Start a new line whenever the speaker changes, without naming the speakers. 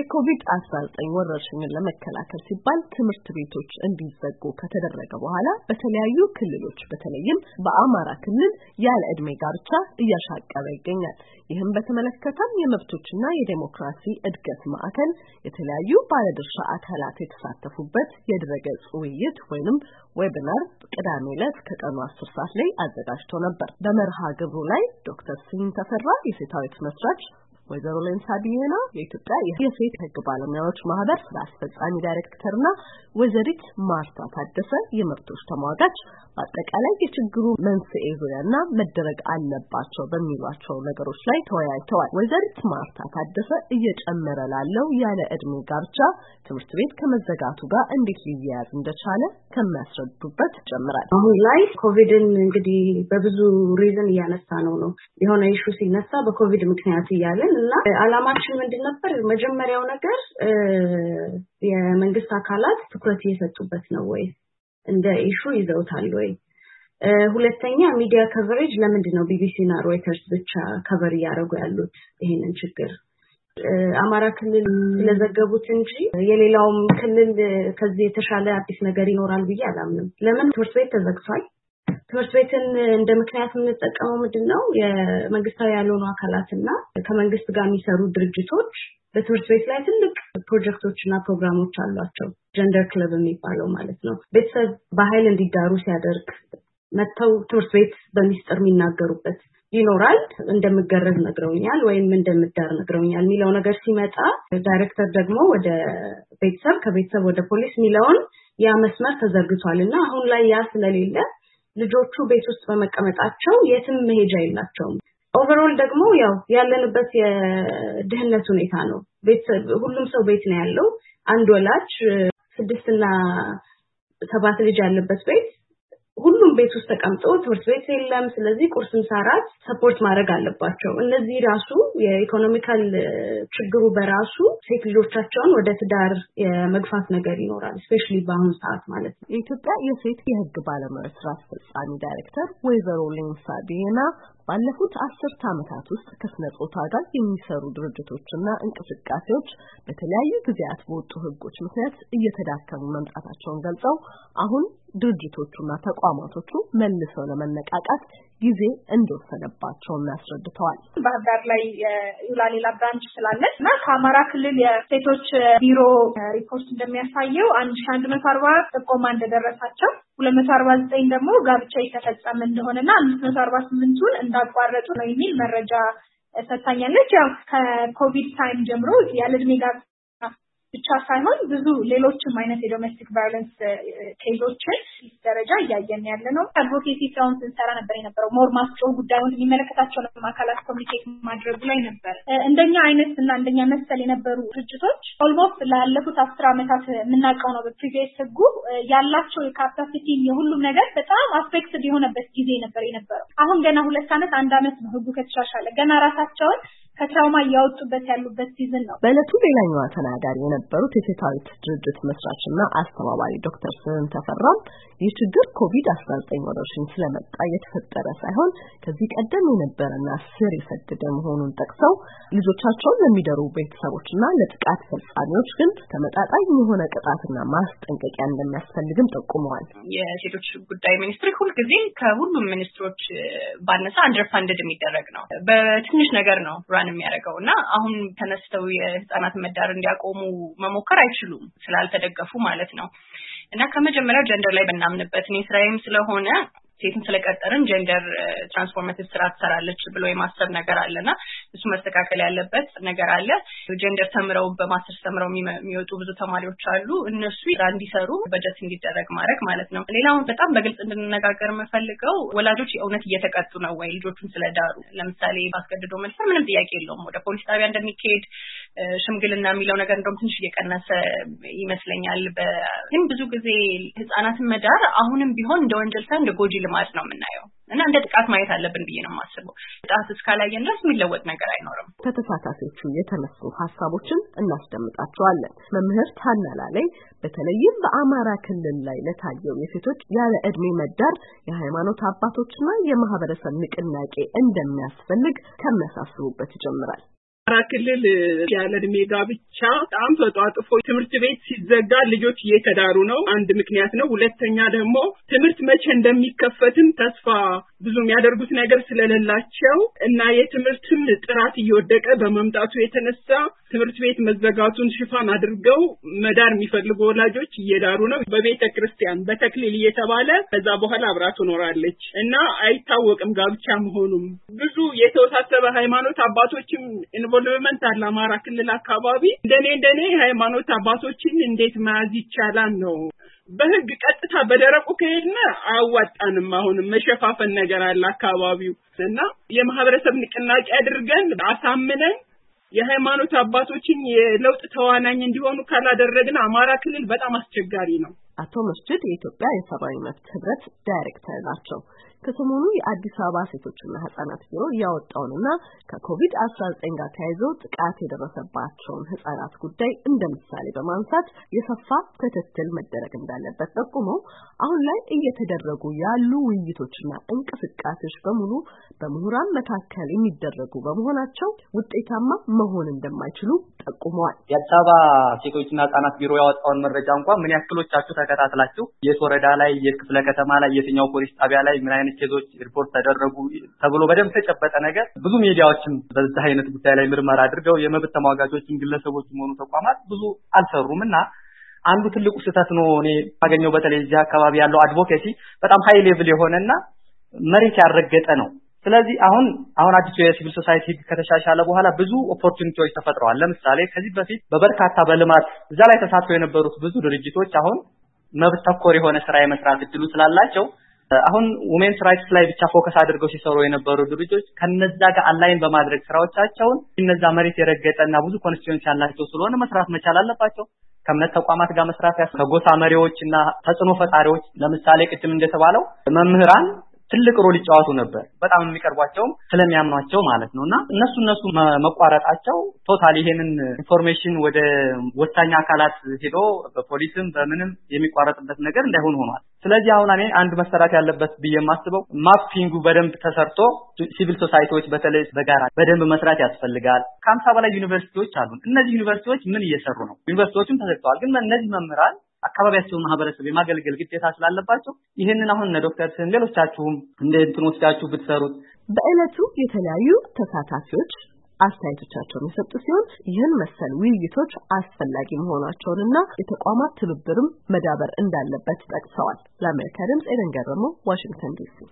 የኮቪድ-19 ወረርሽኝን ለመከላከል ሲባል ትምህርት ቤቶች እንዲዘጉ ከተደረገ በኋላ በተለያዩ ክልሎች በተለይም በአማራ ክልል ያለ ዕድሜ ጋብቻ እያሻቀበ ይገኛል። ይህም በተመለከተም የመብቶችና የዲሞክራሲ እድገት ማዕከል የተለያዩ ባለድርሻ አካላት የተሳተፉበት የድረገጽ ውይይት ወይንም ዌቢናር ቅዳሜ ዕለት ከቀኑ 10 ሰዓት ላይ አዘጋጅቶ ነበር። በመርሃ ግብሩ ላይ ዶክተር ስዩም ተፈራ የሴታዊት መስራች ወይዘሮ ሌንሳ ቢየና የኢትዮጵያ የሴት ሕግ ባለሙያዎች ማህበር ስራ አስፈጻሚ ዳይሬክተርና ወይዘሪት ማርታ ታደሰ የመብቶች ተሟጋች በአጠቃላይ የችግሩ መንስኤ ዙሪያና መደረግ አለባቸው በሚሏቸው ነገሮች ላይ ተወያይተዋል። ወይዘሪት ማርታ ታደሰ እየጨመረ ላለው ያለ ዕድሜ ጋብቻ ትምህርት ቤት ከመዘጋቱ ጋር እንዴት ሊያያዝ እንደቻለ ከሚያስረዱበት ጀምራል።
አሁን ላይ ኮቪድን እንግዲህ በብዙ ሪዝን እያነሳ ነው የሆነ ኢሹ ሲነሳ በኮቪድ ምክንያት እያለን እና አላማችን ምንድን ነበር? መጀመሪያው ነገር የመንግስት አካላት ትኩረት እየሰጡበት ነው ወይ እንደ ኢሹ ይዘውታል ወይ? ሁለተኛ ሚዲያ ከቨሬጅ ለምንድን ነው ቢቢሲ እና ሮይተርስ ብቻ ከቨር ያደርጉ ያሉት ይሄንን ችግር? አማራ ክልል ስለዘገቡት እንጂ የሌላውም ክልል ከዚህ የተሻለ አዲስ ነገር ይኖራል ብዬ አላምንም። ለምን ትምህርት ቤት ተዘግቷል? ትምህርት ቤትን እንደ ምክንያት የምንጠቀመው ምንድነው? የመንግስታዊ ያልሆኑ አካላትና ከመንግስት ጋር የሚሰሩ ድርጅቶች በትምህርት ቤት ላይ ትልቅ ፕሮጀክቶችና ፕሮግራሞች አሏቸው። ጀንደር ክለብ የሚባለው ማለት ነው። ቤተሰብ በኃይል እንዲዳሩ ሲያደርግ መተው ትምህርት ቤት በሚስጥር የሚናገሩበት ይኖራል። እንደምገረዝ ነግረውኛል ወይም እንደምዳር ነግረውኛል የሚለው ነገር ሲመጣ ዳይሬክተር ደግሞ ወደ ቤተሰብ ከቤተሰብ ወደ ፖሊስ የሚለውን ያ መስመር ተዘርግቷልና አሁን ላይ ያ ስለሌለ ልጆቹ ቤት ውስጥ በመቀመጣቸው የትም መሄጃ የላቸውም። ኦቨርኦል ደግሞ ያው ያለንበት የድህነት ሁኔታ ነው። ሁሉም ሰው ቤት ነው ያለው። አንድ ወላጅ 6 እና 7 ልጅ ያለበት ቤት ሁሉም ቤት ውስጥ ተቀምጦ ትምህርት ቤት የለም። ስለዚህ ቁርስም ሰዓት ሰፖርት ማድረግ አለባቸው። እነዚህ ራሱ የኢኮኖሚካል ችግሩ በራሱ ሴት ልጆቻቸውን ወደ ትዳር የመግፋት ነገር ይኖራል ስፔሻሊ በአሁኑ ሰዓት ማለት ነው።
የኢትዮጵያ የሴት የሕግ ባለሙያዎች ስራ አስፈጻሚ ዳይሬክተር ወይዘሮ ሌንሳ ቢየና ባለፉት 10 ዓመታት ውስጥ ከስነ ጾታ ጋር የሚሰሩ ድርጅቶችና እንቅስቃሴዎች በተለያዩ ጊዜያት በወጡ ሕጎች ምክንያት እየተዳከሙ መምጣታቸውን ገልጸው አሁን ድርጅቶቹና ተቋማቶቹ መልሰው ለመነቃቃት ጊዜ እንደወሰደባቸው አስረድተዋል።
ባህር ዳር ላይ ዩላሌላ ብራንች ስላለ እና ከአማራ ክልል የሴቶች ቢሮ ሪፖርት እንደሚያሳየው 1140 ጥቆማ እንደደረሳቸው 249 ደግሞ ጋብቻ የተፈጸመ እንደሆነና 548ቱን እንዳቋረጡ ነው የሚል መረጃ ሰጥታኛለች። ያው ከኮቪድ ታይም ጀምሮ ያለ ዕድሜ ጋብቻ ብቻ ሳይሆን ብዙ ሌሎችም አይነት የዶሜስቲክ ቫዮለንስ ኬዞችን ደረጃ እያየን ያለ ነው። አድቮኬሲ ስራውን ስንሰራ ነበር የነበረው ሞር ማስጮህ ጉዳዩን የሚመለከታቸው አካላት ኮሚኒኬት ማድረግ ላይ ነበር። እንደኛ አይነት እና እንደኛ መሰል የነበሩ ድርጅቶች ኦልሞስት ላለፉት 10 ዓመታት የምናውቀው ነው በፕሪቪየስ ህጉ ያላቸው የካፓሲቲ የሁሉም ነገር በጣም አስፔክትድ የሆነበት ጊዜ ነበር የነበረው። አሁን ገና 2 ዓመት 1 ዓመት ነው ህጉ ከተሻሻለ ገና ራሳቸውን ከትራውማ ያወጡበት ያሉበት ሲዝን ነው።
በእለቱ ሌላኛዋ ተናጋሪ የነበሩት የሴታዊት ድርጅት መስራችና አስተባባሪ ዶክተር ስዩም ተፈራ ይህ ችግር ኮቪድ-19 ወረርሽኝ ስለመጣ የተፈጠረ ሳይሆን ከዚህ ቀደም የነበረና ስር የሰደደ መሆኑን ጠቅሰው ልጆቻቸውን ለሚደሩ ቤተሰቦችና ለጥቃት ፈጻሚዎች ግን ተመጣጣኝ የሆነ ቅጣትና ማስጠንቀቂያ እንደሚያስፈልግም ጠቁመዋል።
የሴቶች ጉዳይ ሚኒስትሪ ሁልጊዜ ከሁሉም ሚኒስትሮች ባነሳ አንደርፋንድድ የሚደረግ ነው። በትንሽ ነገር ነው ራን የሚያደርገውና አሁን ተነስተው የህፃናት መዳር እንዲያቆሙ መሞከር አይችሉም ስላልተደገፉ ማለት ነው። እና ከመጀመሪያው ጀንደር ላይ በእናምንበት እኔ ስራዬም ስለሆነ ሴትን ስለቀጠርን ጀንደር ትራንስፎርሜቲቭ ስራ ትሰራለች ብሎ የማሰብ ነገር አለና እሱ መስተካከል ያለበት ነገር አለ። ጀንደር ተምረው በማስተር ተምረው የሚወጡ ብዙ ተማሪዎች አሉ። እነሱ ስራ እንዲሰሩ በጀት እንዲደረግ ማድረግ ማለት ነው። ሌላው በጣም በግልጽ እንድንነጋገር የምፈልገው ወላጆች የእውነት እየተቀጡ ነው ወይ ልጆቹን ስለዳሩ? ለምሳሌ ባስገድዶ መድፈር ምንም ጥያቄ የለውም። ወደ ፖሊስ ጣቢያ እንደሚካሄድ ሽምግልና የሚለው ነገር እንደውም ትንሽ እየቀነሰ ይመስለኛል። ግን ብዙ ጊዜ ህፃናትን መዳር አሁንም ቢሆን እንደ ወንጀል ሳይሆን እንደ ጎጂ ልማድ ነው የምናየው እና እንደ ጥቃት ማየት አለብን ብዬ ነው የማስበው። ጥቃት እስካላየን ድረስ የሚለወጥ ነገር አይኖርም።
ከተሳታፊዎቹ የተነሱ ሀሳቦችን እናስደምጣቸዋለን። መምህር ታናላ ላይ በተለይም በአማራ ክልል ላይ ለታየው የሴቶች ያለ ዕድሜ መዳር የሃይማኖት አባቶችና የማህበረሰብ ንቅናቄ እንደሚያስፈልግ ከመሳሰቡበት ይጀምራል።
ክልል ያለ እድሜ ጋብቻ በጣም ተጧጥፎ ትምህርት ቤት ሲዘጋ ልጆች እየተዳሩ ነው። አንድ ምክንያት ነው። ሁለተኛ ደግሞ ትምህርት መቼ እንደሚከፈትም ተስፋ ብዙ የሚያደርጉት ነገር ስለሌላቸው እና የትምህርትም ጥራት እየወደቀ በመምጣቱ የተነሳ ትምህርት ቤት መዘጋቱን ሽፋን አድርገው መዳር የሚፈልጉ ወላጆች እየዳሩ ነው። በቤተ ክርስቲያን በተክሊል እየተባለ ከዛ በኋላ አብራ ትኖራለች እና አይታወቅም ጋብቻ መሆኑም። ብዙ የተወሳሰበ ሃይማኖት አባቶችም ኢንቮልቭመንት አለ አማራ ክልል አካባቢ። እንደኔ ሃይማኖት አባቶችን እንዴት መያዝ ይቻላል ነው። በህግ ቀጥታ በደረቁ ከሄድና አያዋጣንም። አሁንም መሸፋፈን ነገር አለ አካባቢው እና የማህበረሰብ ንቅናቄ አድርገን አሳምነን የሃይማኖት አባቶችን የለውጥ ተዋናኝ እንዲሆኑ ካላደረግን አማራ ክልል በጣም አስቸጋሪ ነው።
አቶ መስጂድ የኢትዮጵያ የሰብአዊ መብት ህብረት ዳይሬክተር ናቸው። ከሰሞኑ የአዲስ አበባ ሴቶችና ህጻናት ቢሮ ያወጣውንና ከኮቪድ-19 ጋር ተያይዞ ጥቃት የደረሰባቸውን ህጻናት ጉዳይ እንደምሳሌ በማንሳት የሰፋ ክትትል መደረግ እንዳለበት ጠቁመው አሁን ላይ እየተደረጉ ያሉ ውይይቶችና እንቅስቃሴዎች በሙሉ በምሁራን መካከል የሚደረጉ በመሆናቸው ውጤታማ መሆን እንደማይችሉ ጠቁመዋል።
የአዲስ አበባ ሴቶችና ህጻናት ቢሮ ያወጣውን መረጃ እንኳን ምን ያክሎቻችሁ ተከታትላችሁ የት ወረዳ ላይ የክፍለ ከተማ ላይ የትኛው ፖሊስ ጣቢያ ላይ ምን አይነት ኬዞች ሪፖርት ተደረጉ ተብሎ በደንብ ተጨበጠ ነገር ብዙ ሚዲያዎችም በዛ አይነት ጉዳይ ላይ ምርመራ አድርገው የመብት ተሟጋቾችም ግለሰቦችም ሆኑ ተቋማት ብዙ አልሰሩምና አንዱ ትልቁ ስህተት ነው። እኔ ማገኘው በተለይ እዚህ አካባቢ ያለው አድቮኬሲ በጣም ሃይ ሌቭል የሆነና መሬት ያረገጠ ነው። ስለዚህ አሁን አዲሱ የሲቪል ሶሳይቲ ከተሻሻለ በኋላ ብዙ ኦፖርቹኒቲዎች ተፈጥረዋል። ለምሳሌ ከዚህ በፊት በበርካታ በልማት እዛ ላይ ተሳትፈው የነበሩት ብዙ ድርጅቶች አሁን መብት ተኮር የሆነ ስራ የመስራት እድሉ ስላላቸው አሁን ውሜንስ ራይትስ ላይ ብቻ ፎከስ አድርገው ሲሰሩ የነበሩ ድርጅቶች ከነዛ ጋር አላይን በማድረግ ስራዎቻቸውን እነዛ መሬት የረገጠና ብዙ ኮንስቲትዩንሲ ያላቸው ስለሆነ መስራት መቻል አለባቸው። ከእምነት ተቋማት ጋር መስራት ከጎሳ መሪዎችና ተጽዕኖ ፈጣሪዎች ለምሳሌ ቅድም እንደተባለው መምህራን ትልቅ ሮል ይጫወቱ ነበር። በጣም የሚቀርቧቸው ስለሚያምኗቸው ማለት ነውና እነሱ መቋረጣቸው ቶታሊ ይሄንን ኢንፎርሜሽን ወደ ወሳኝ አካላት ሄዶ በፖሊስም በምንም የሚቋረጥበት ነገር እንዳይሆን ሆኗል። ስለዚህ አሁን እኔ አንድ መሰራት ያለበት ብዬ የማስበው ማፒንጉ በደንብ ተሰርቶ ሲቪል ሶሳይቲዎች በተለይ በጋራ በደንብ መስራት ያስፈልጋል። ከ50 በላይ ዩኒቨርሲቲዎች አሉ። እነዚህ ዩኒቨርሲቲዎች ምን እየሰሩ ነው? ዩኒቨርሲቲዎችም ተዘግተዋል። ግን እነዚህ መምህራን አካባቢያቸውን ማህበረሰብ የማገልገል ግዴታ ስላለባቸው ይሄንን አሁን ዶክተር ስን ሌሎቻችሁም እንትን ወስዳችሁ ብትሰሩት።
በእለቱ የተለያዩ ተሳታፊዎች አስተያየቶቻቸውን የሰጡ ሲሆን ይህን መሰል ውይይቶች አስፈላጊ መሆናቸውንና የተቋማት ትብብርም መዳበር እንዳለበት ጠቅሰዋል። ለአሜሪካ ድምጽ ኤደን ገረመው፣ ዋሽንግተን ዲሲ